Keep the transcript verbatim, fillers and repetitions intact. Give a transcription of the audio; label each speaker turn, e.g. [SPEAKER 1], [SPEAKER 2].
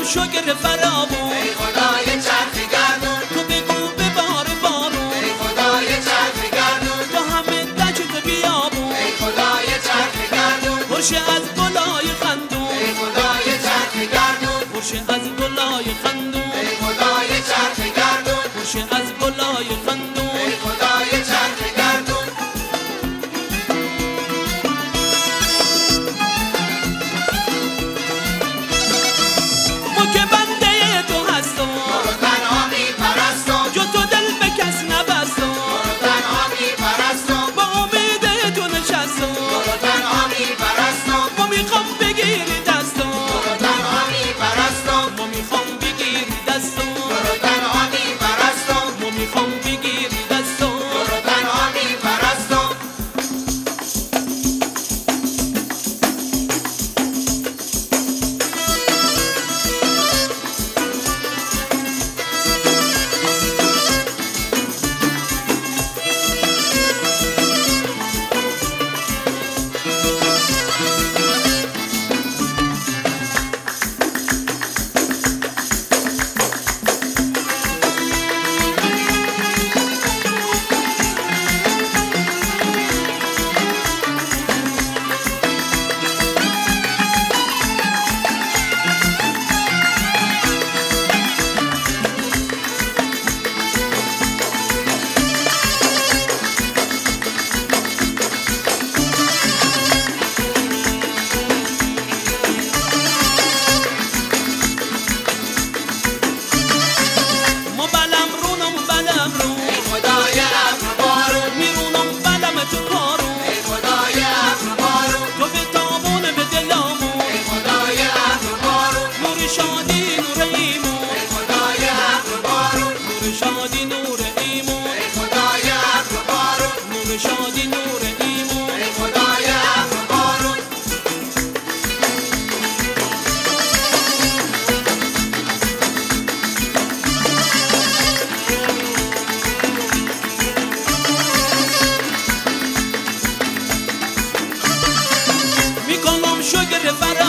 [SPEAKER 1] شکر فراوون،
[SPEAKER 2] ای خدای چرخ گردون،
[SPEAKER 1] تو بگو ببار بارون،
[SPEAKER 2] ای خدای چرخ گردون،
[SPEAKER 1] تو همه دشت بیابون،
[SPEAKER 2] ای خدای چرخ گردون،
[SPEAKER 1] پرشه از گلای خندون،
[SPEAKER 2] ای خدای چرخ گردون،
[SPEAKER 1] پرشه از گلای خندون،
[SPEAKER 2] ای خدای چرخ گردون،
[SPEAKER 1] پرشه از گلای خندون.
[SPEAKER 2] ای خدای چرخ گردون.
[SPEAKER 1] ما که بنده تو هستم،
[SPEAKER 2] تو رو تنها میپرستم،
[SPEAKER 1] جو تو دل به کس نبستم،
[SPEAKER 2] تو رو تنها میپرستم،
[SPEAKER 1] با امید تو نشستم،
[SPEAKER 2] تو رو تنها میپرستم،
[SPEAKER 1] ما میخوام بگیری دستم،
[SPEAKER 2] تو رو تنها میپرستم،
[SPEAKER 1] ما میخوام بگیری دستم،
[SPEAKER 2] تو رو تنها میپرستم،
[SPEAKER 1] ما میخوام بگیری دستم.
[SPEAKER 2] تو رو تنها میپرستم.
[SPEAKER 1] ما بلم رونم بلم رون،
[SPEAKER 2] ای خدای ابر بارون،
[SPEAKER 1] میرونم بلم تو کارون،
[SPEAKER 2] ای خدای ابر بارون،
[SPEAKER 1] تو به تابون به دلامون،
[SPEAKER 2] ای خدای ابر بارون،
[SPEAKER 1] نور شادی نور ایمون،
[SPEAKER 2] ای خدای ابر بارون،
[SPEAKER 1] نور شادی نور ایمون،
[SPEAKER 2] ای خدای ابر بارون،
[SPEAKER 1] نور شادی نور ایمون.
[SPEAKER 2] ای خدای ابر بارون.
[SPEAKER 1] میکنم شکر